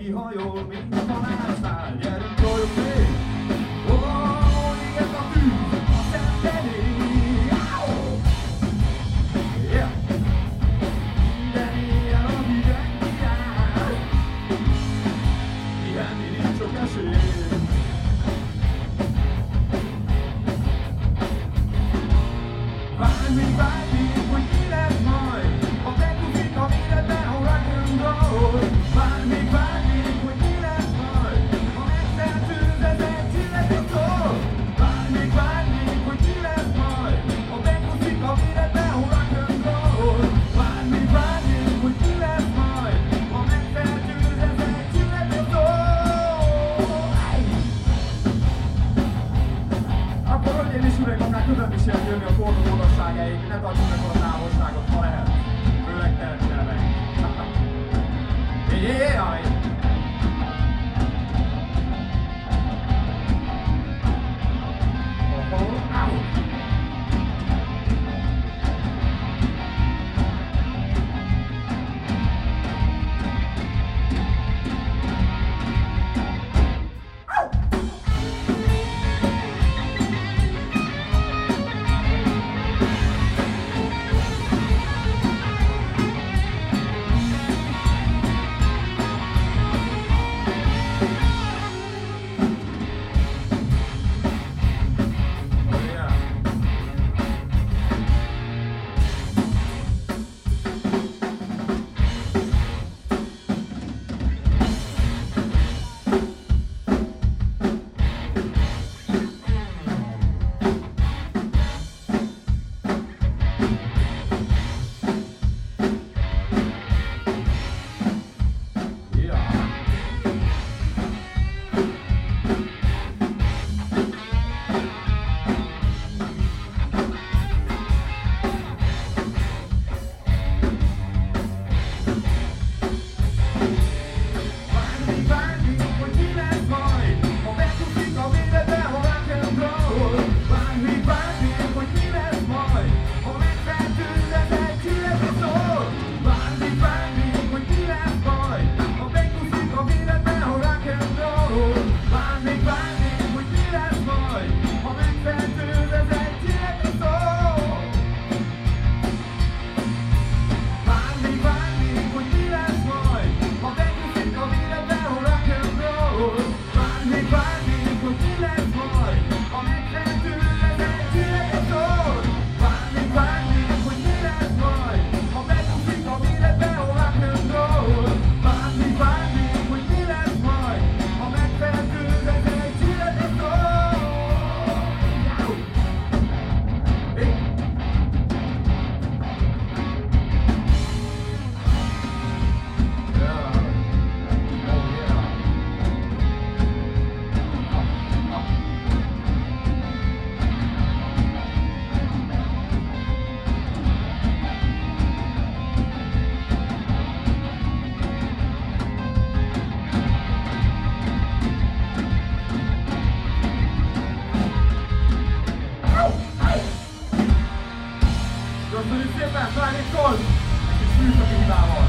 kihajol, mint a halásznál. Gyerünk, toljunk még! Ó, éget a tűz, a szenvedély! Yeah. Minden éjjel a hideg király, pihenni nincs sok esély. Várj, hogy mi lesz majd, ha bekúszik a méretben a rock'n'roll. Várj még, hogy mi lesz majd, ha megszertőz ezen csillegű szól. Várj még, hogy mi lesz majd, ha bekúszik a méretben a rock'n'roll. Várj még, hogy mi lesz majd, ha megszertőz ezen csillegű szól. Akkor hölgyeim és uraim, akár közel is lehet jönni a forduló magasságáig, ne tartsuk meg a távolságot, ha lehet. Főleg tehetnél meg. Jaj! Köszönjük szépen, Fájnéktól! Egy kis műszaki hibával!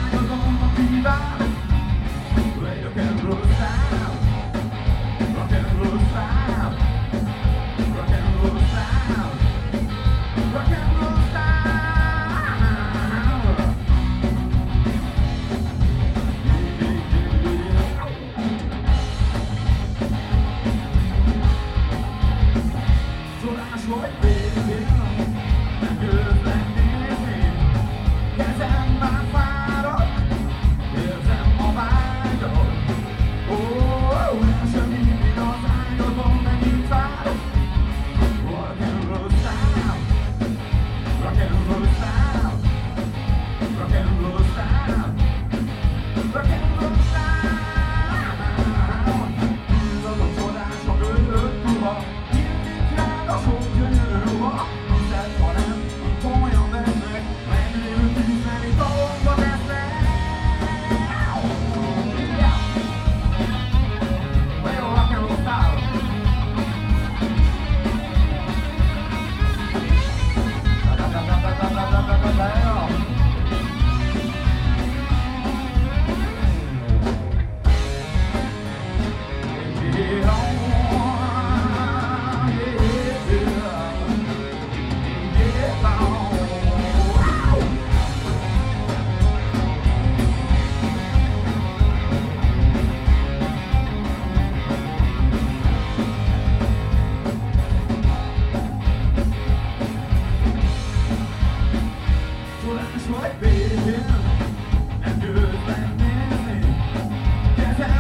Rock and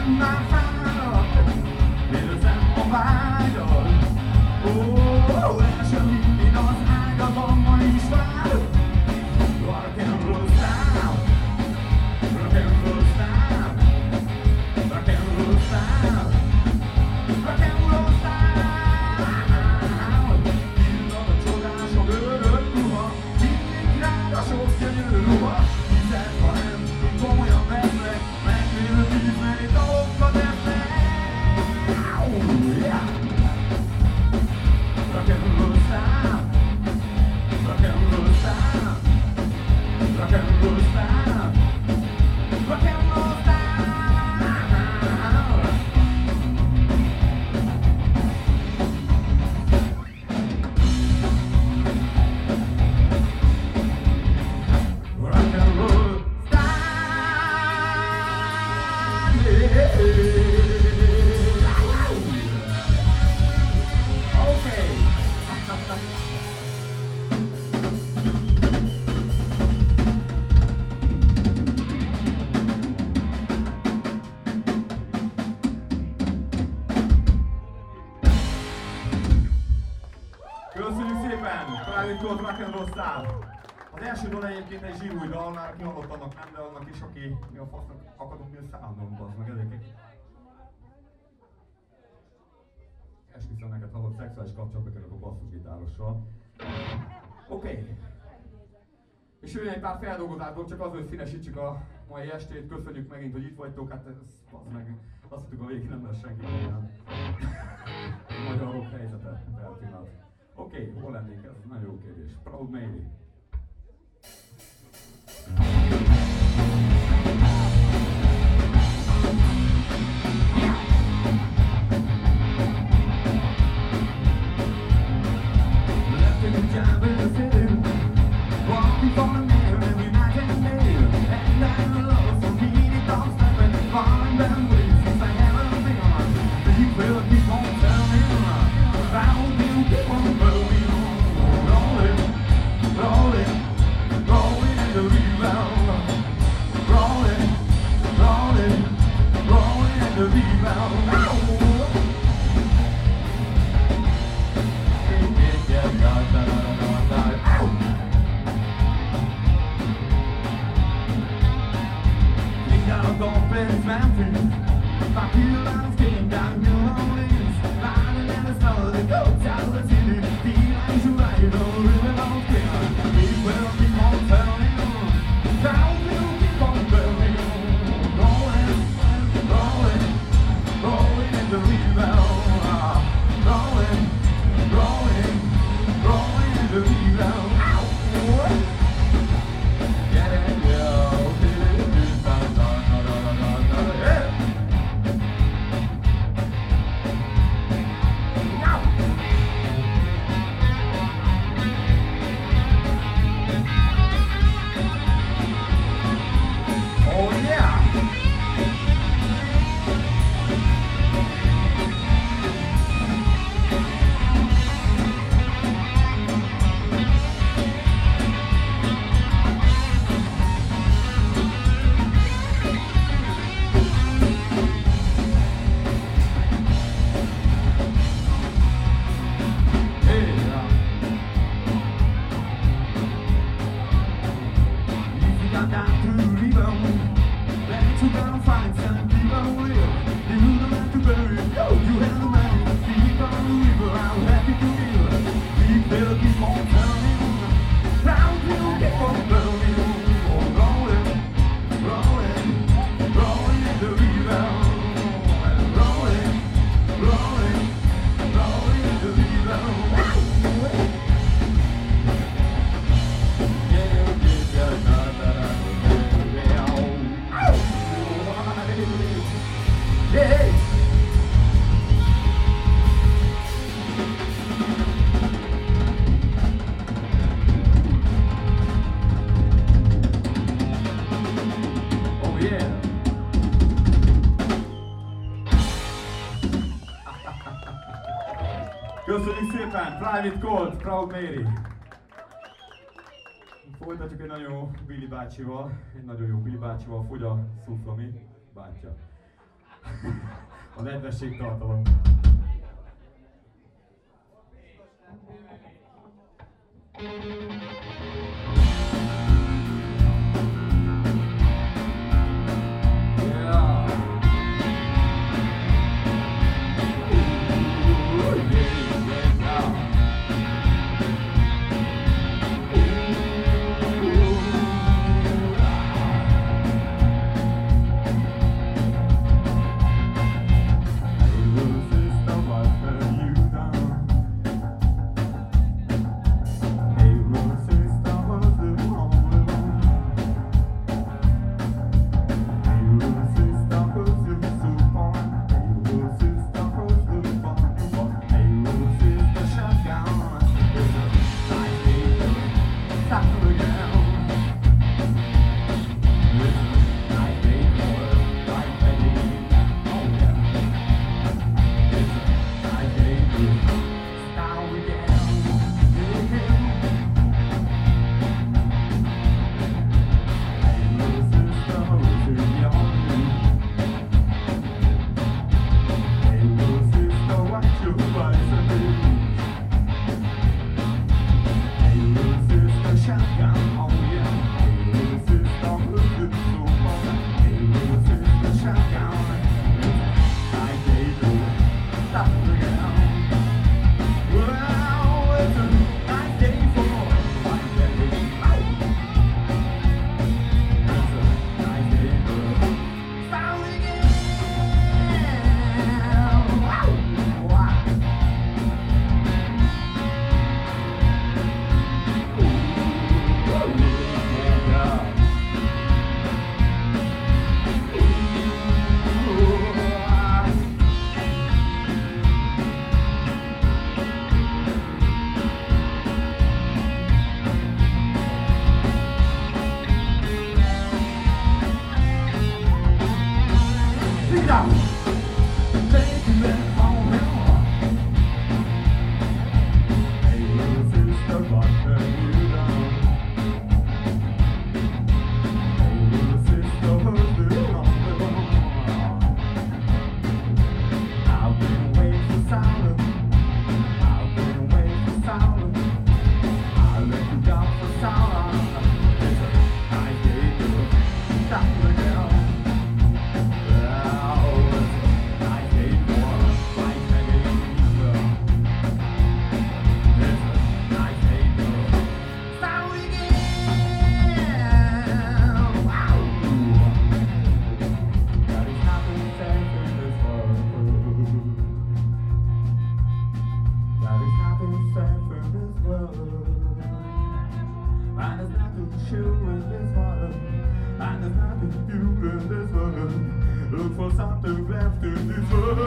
nem már fáradt, érzem a vágyat. Ó, el sem hinni az ágazon, ma is vár. Rock and roll style, rock and roll style, rock and roll style, rock and roll style. Illad a csodás, a görög ruha, mindig rád a sok gyönyörű ruha. Hiszed, ha nem komolyan veszlek, megvélő tízmeri dolgokat esznek. Yeah! Rock and roll style, rock and roll style, rock and roll style, rock and roll style. Rock and roll style. Okay. Köszönjük szépen! Private Code Rock and Roll Style. Az első dal egyébként egy zsírúj dal, már aki hallott annak nem, de annak is, aki mi a fasznak akadunk, mi a szándom, bazd meg ezeket. Esküszöm neked, hallott szexuális kapcsolatba kerülök a basszusgitárossal. Oké. És jön egy pár feldolgozásból, csak az, hogy színesítsük a mai estét. Köszönjük megint, hogy itt vagytok, hát ez bazd meg. Azt hittük a végén nem lesz senki olyan. Magyar rock helyzete per pillanat. Oké, hol lennénk? Ez nagyon jó kérdés. Proud Mary. Left in the job in the city, walking for the mirror every night and day, and I love so many dogs and falling down ways since I haven't been on. But you will keep on telling me, Proud you keep on rolling, rolling, rolling, rolling in the rebound, rolling, rolling, rolling in the rebound. Dolphins, Memphis, my feelings came down New Orleans, riding in the snow, the goats out of the city, the eyes you right, you know, really don't care. We will keep on telling you, down will keep on telling you, rolling, rolling, rolling in the rebound, rolling, rolling, rolling in the rebound. Köszönjük szépen! Private Code, Proud Mary! Folytatjuk egy nagyon jó Billy bácsival, fogy a szuflami bátyja. A nedvesség tartalom. Look for something left in this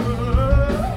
world.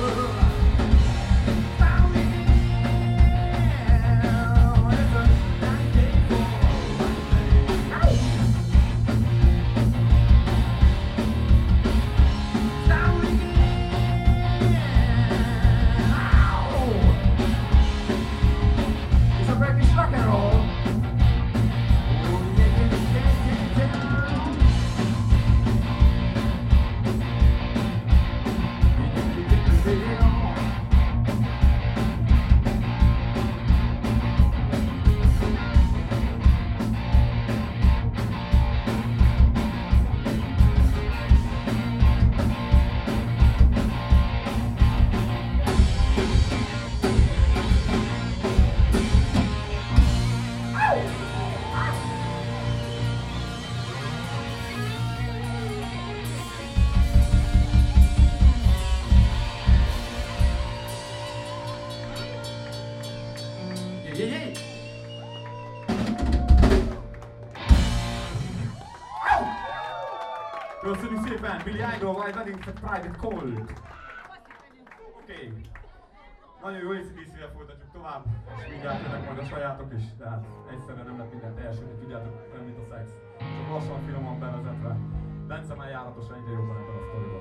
Köszönjük szépen, Billy Idol, Why Wedding for Private Cold. Oké. Nagyon jó ACDC-vel folytatjuk tovább, és mindjárt jönnek majd a sajátok is, tehát egyszerre nem lehet mindent elsőni, tudjátok, olyan mint a szex. Csak lassan, finoman bevezetve. Bence már járatosan egyre jobban ebben a sztoriban.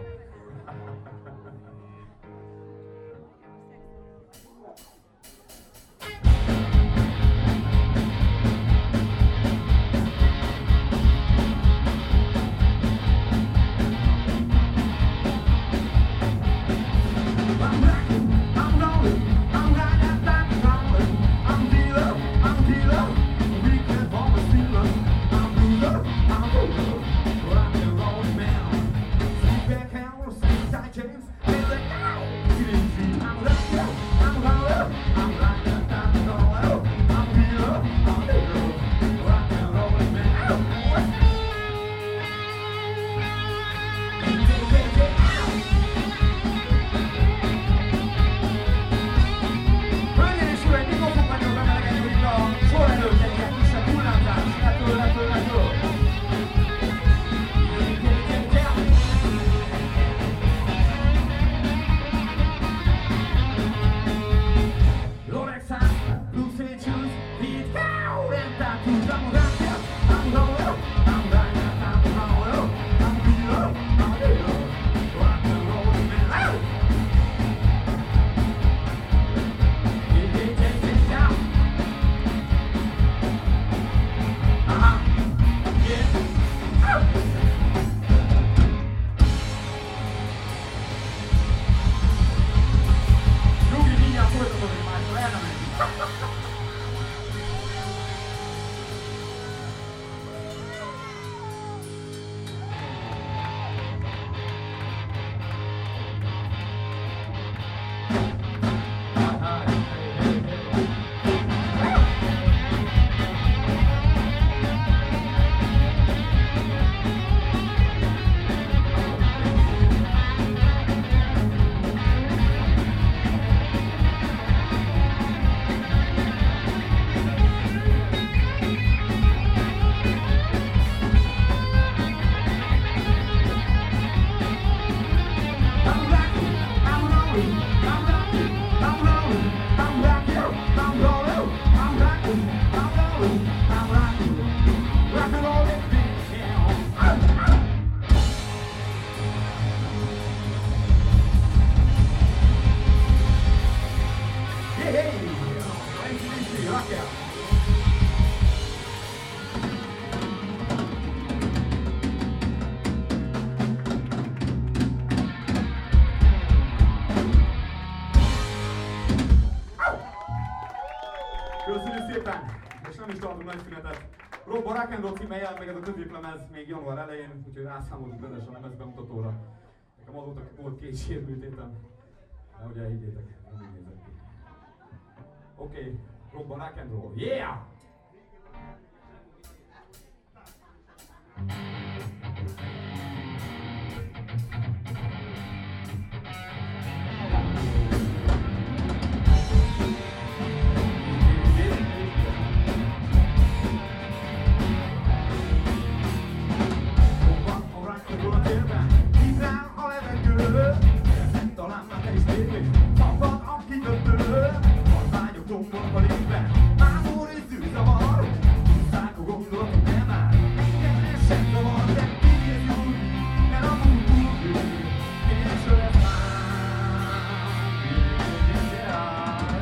nagy szünetet. Rob a Rock and Roll címe jelent meg ez a középlemez még január elején, úgyhogy rászámoltunk rendes a lemezbemutatóra. Nekem azóta volt 2 sérültétem, de ugye higgyétek, nem úgy nézett ki. Oké, Rob a Rock and Roll, yeah! Talán már te is lépés, szabad a kikötő. A vágyok domborba lépve, mámor és zűrzavar. Tisztákó gondolatok nem áll, engem ez sem zavar. De kivész jól, mert a múltúr, és lesz már, és áll.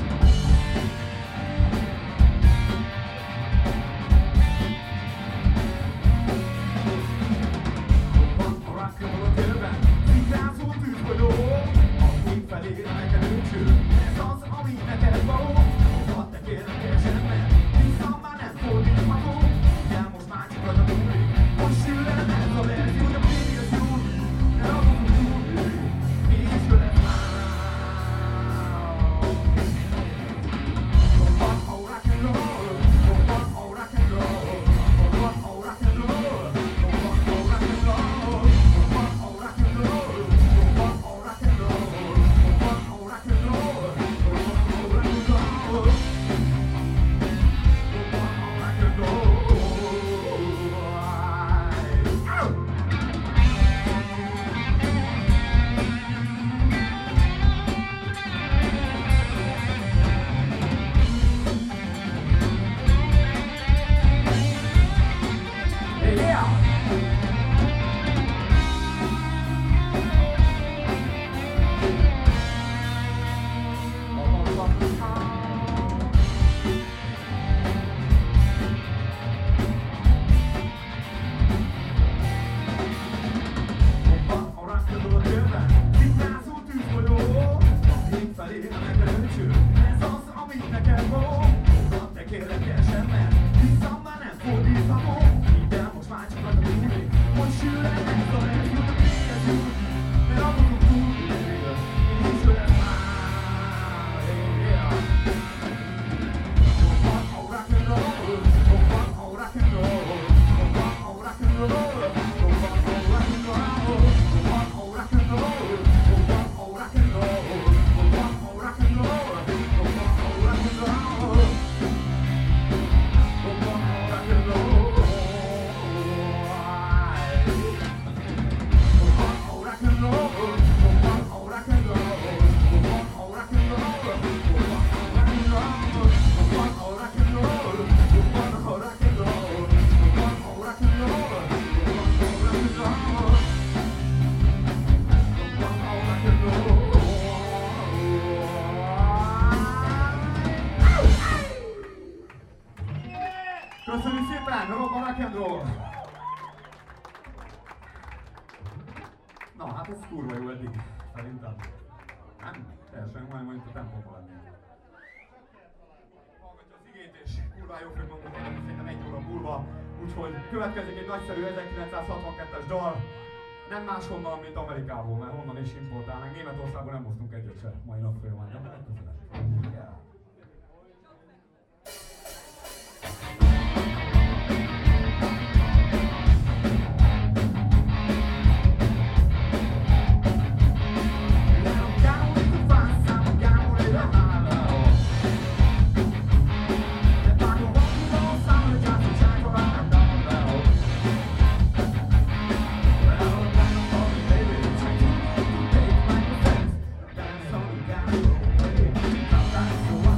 Robban a rock and roll a térben, szintázó tűzgolyó. Felé neked őcsül, ez az, ami neked való. Hadd te kérlek semmet, vissza már nem fordítható. Ugye most már csak rajta múlik, most sül el ez a verzió. De még ez jó, de abban túlik, és jöhet már. Robban a rock and roll, robban a rock and roll, robban a rock and roll, robban a rock and roll, robban a rock and roll, robban a rock and roll. Köszönjük szépen, Rob a Rock and Roll! Na, hát ez kurva jó eddig, szerintem. Nem, teljesen majd a tempóban lenni. Hallgatja az igét és kurva jó fog mondani, szerintem 1 óra múlva. Úgyhogy következik egy nagyszerű 1962-es dal. Nem máshonnan, mint Amerikából, mert honnan is importálnánk. Németországban nem hoztunk egyet se mai nap folyamán, de megköszönöm. Yeah. So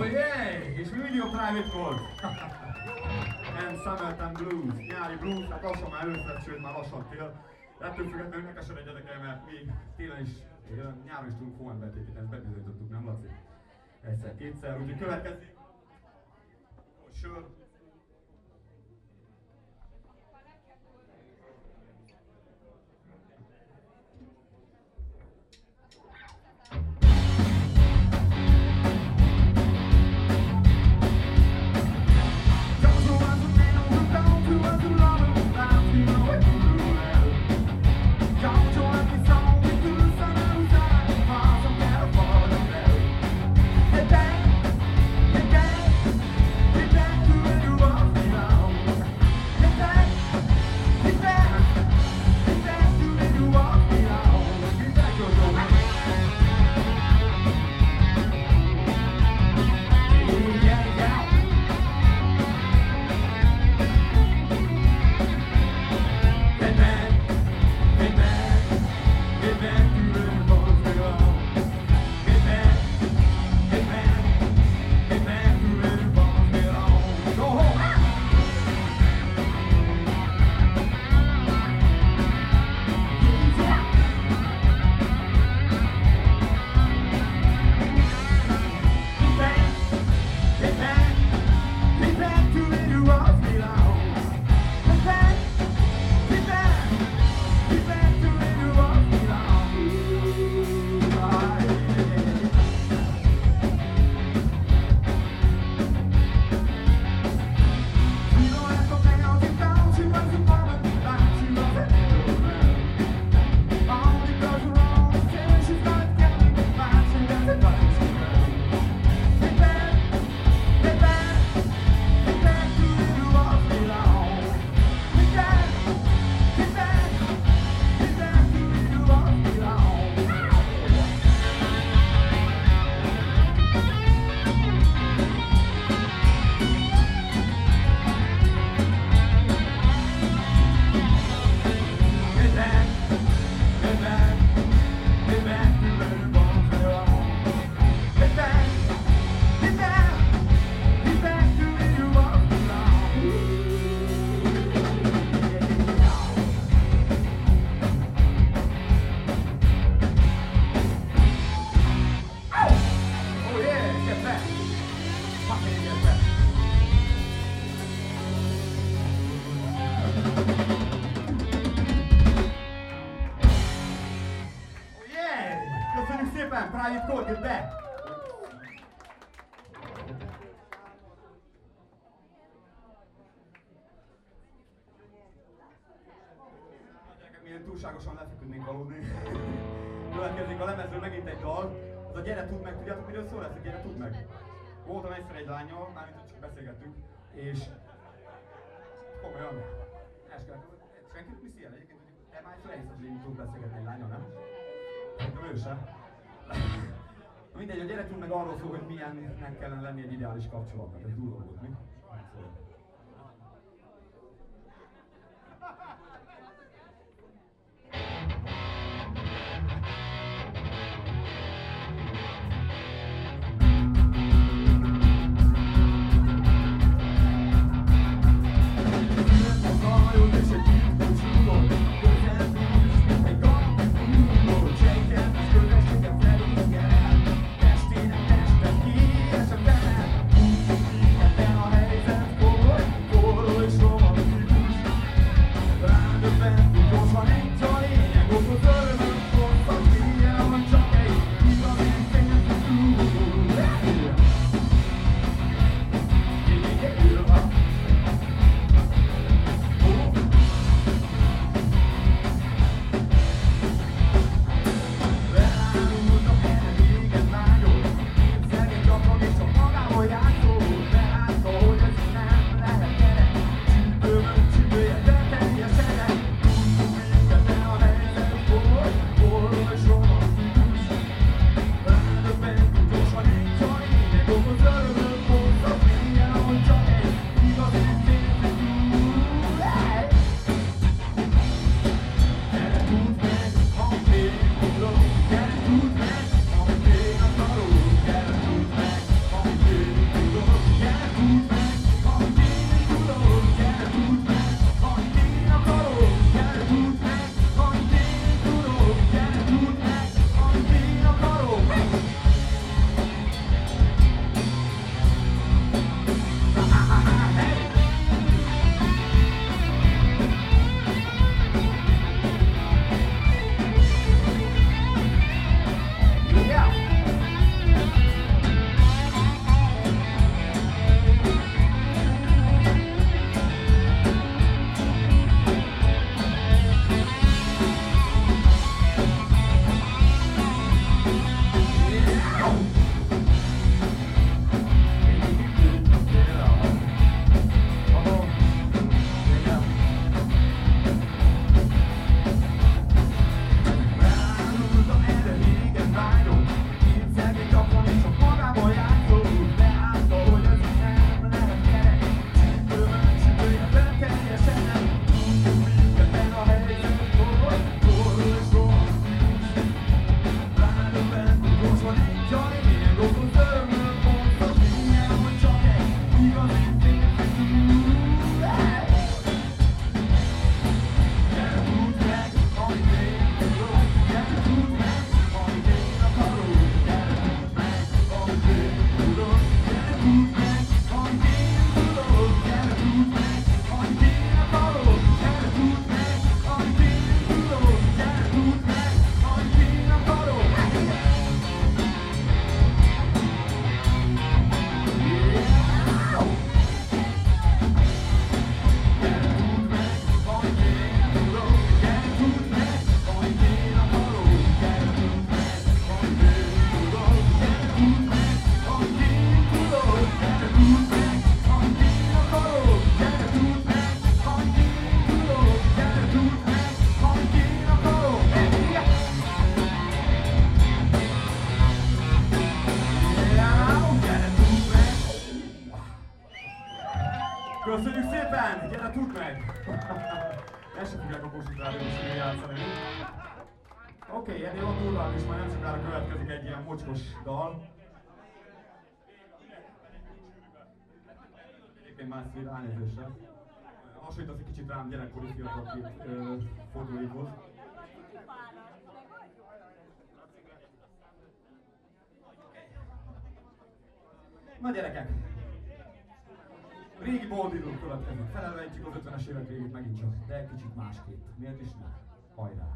yeah! És Video Private volt. And Summertime Blues. Nyári blues, hát lassan már először, sőt már lassan tél. Ettől függetlenül ne keseredjetek el, mert mi télen is, nyáron is tudunk hóembert építeni, ezt bebizonyítottuk, nem Laci? Egyszer, kétszer, úgyhogy következik. Sör. Private Code, get back! Milyen túlságosan lefeküdnénk aludni. Következik a lemezről megint egy dal. Az a Gyere Tudd Meg, tudjátok miről szól ez a Gyere Tudd Meg? Voltam egyszer egy lánnyal, mármint csak beszélgettünk, és komolyan, senkit viszi el egyébként, hogy te már felhiszed, hogy én tudok beszélgetni egy lánnyal, nem? Szerintem ő sem. Mindegy, a Gyere Tudd Meg arról szól, hogy milyennek kellene lenni egy ideális kapcsolatnak. Ez durva volt, mi? Testének testek ki, és a temet ebben a helyzetból. után is játszani. Oké, ennél van durvább is, már nem sokára következik egy ilyen mocskos dal. Egyébként más szív elnézésre. Hasonlít egy kicsit rám gyerekkori fiatal fotóikhoz. Na gyerekek! Régi boldidók következik. Felelvejtjük az 50-es évek végét megint csak, de egy kicsit másképp. Miért is ne? Hajrá!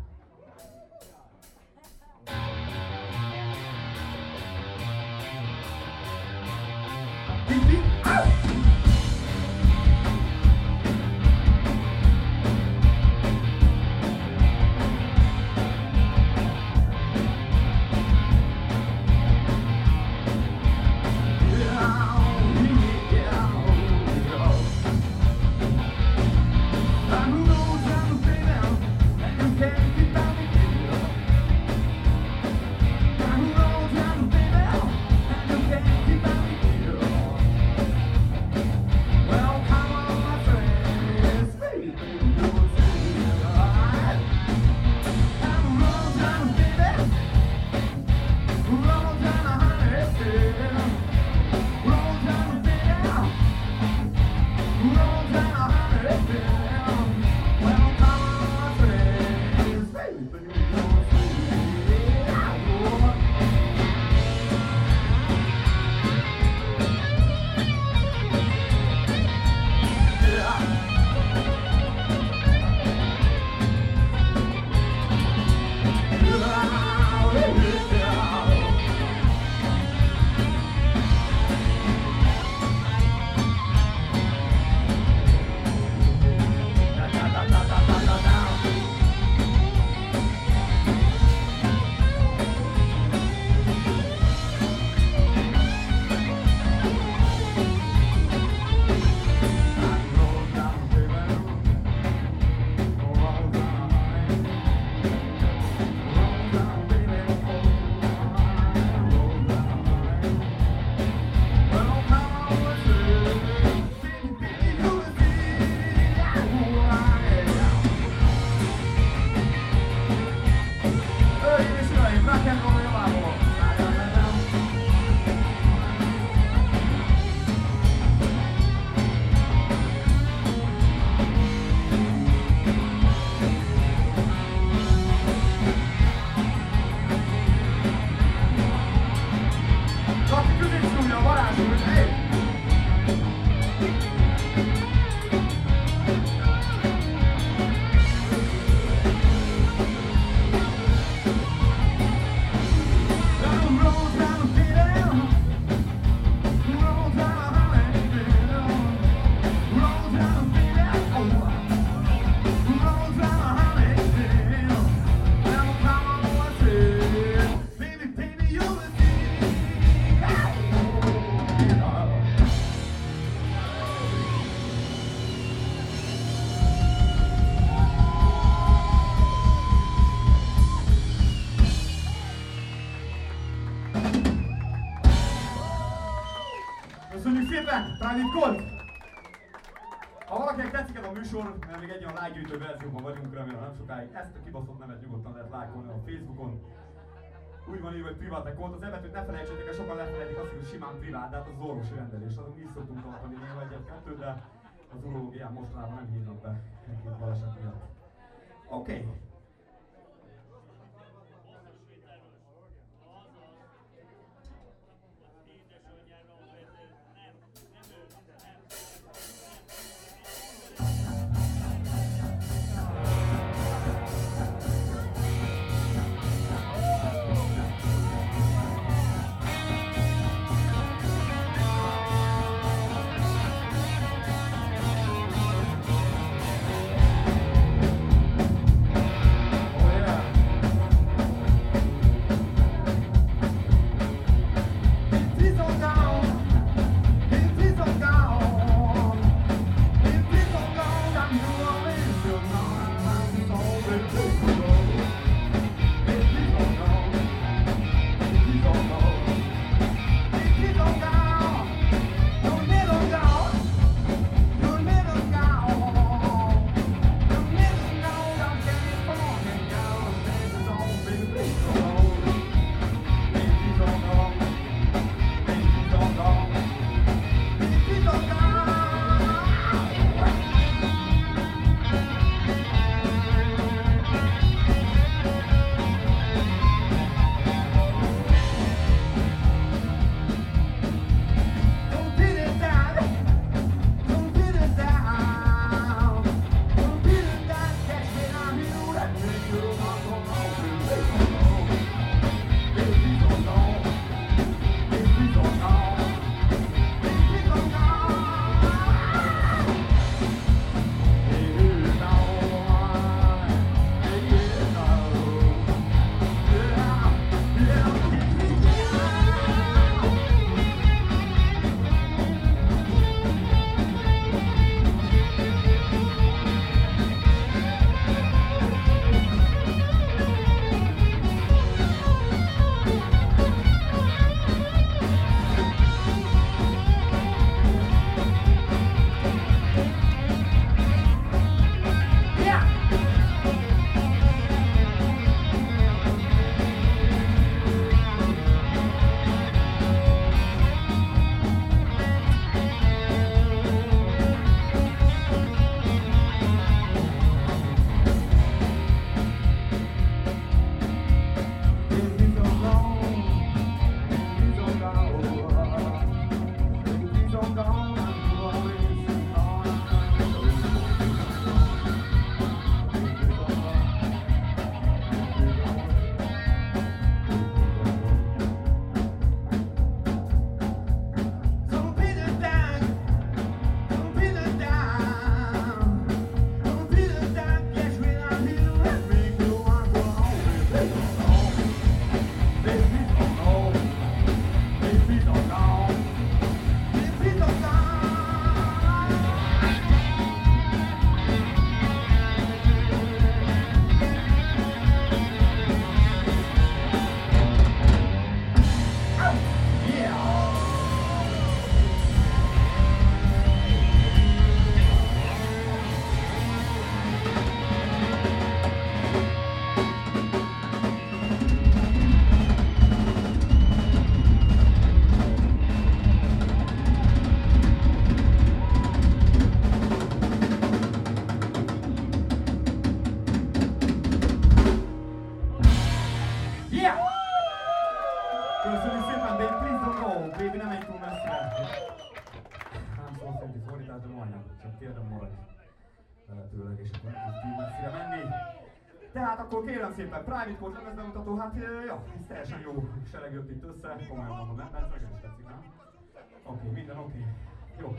Ha valakinek tetszik ez a műsor, mert még egy olyan lájkgyűjtő verzióban vagyunk, remélem nem sokáig, ezt a kibaszott nevet nyugodtan lehet lájkolni a Facebookon. Úgy van írva, hogy privát account, az ebbetűt ne felejtsétek el, sokan lefelejtik azt, hogy simán privát, de hát az orvosi rendelés, azon mi is szoktunk tartani néha egyet-kettő, de az urológián mostanában nem hívnak be egy baleset miatt. Oké. Köszönjük szépen, Dave, please don't go. Baby, nem egy túl messzire. Nem szó szerinti fordítás, de majdnem. Csak térdem maradj lehetőleg, és akkor nem tudsz túl messzire menni. Tehát akkor kérem szépen, Private Court lemezbemutató, hát ja, ez teljesen jó sereg jött itt össze. Komolyan mondom, nem? Mert nekem is tetszik, nem? Oké, minden oké. Jó.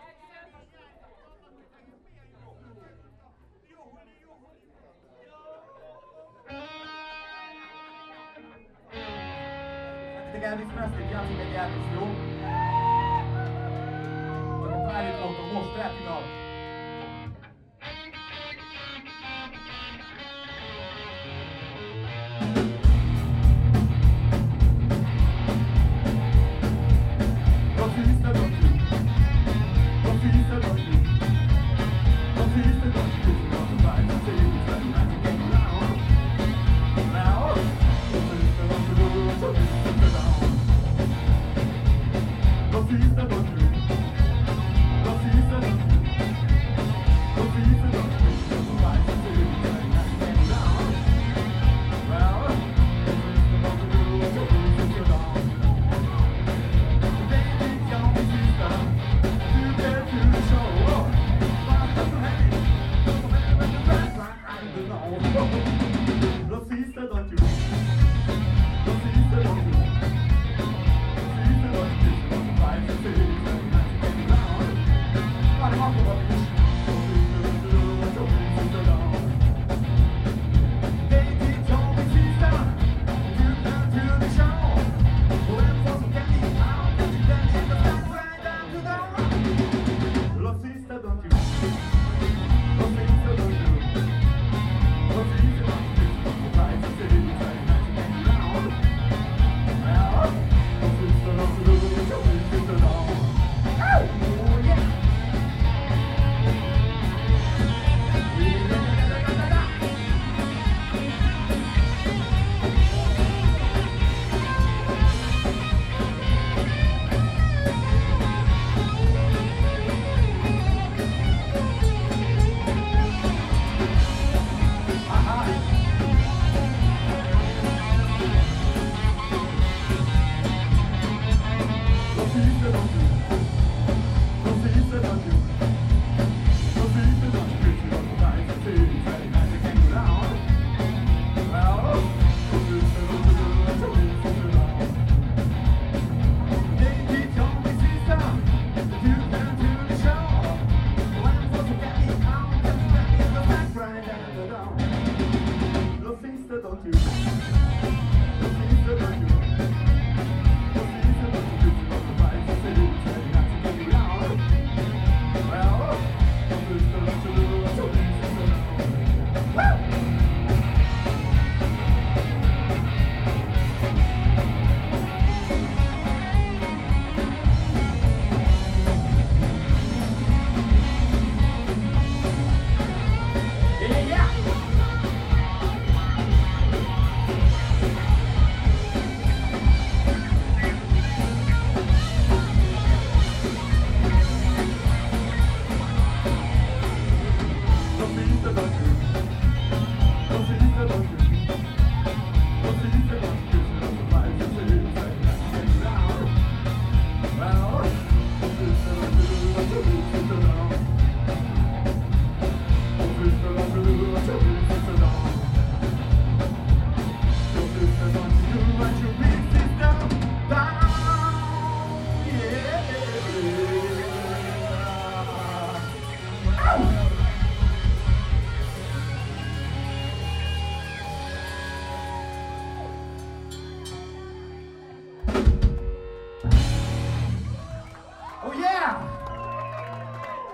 Elvis Presley-t játszunk egy Elvis, jó? Csak a Private Court-on most repinap.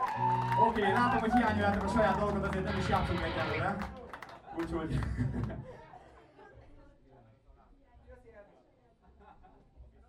Oké, látom, hogy hiányoljátok a saját dolgot, azért nem is játszunk egyelőre. Úgyhogy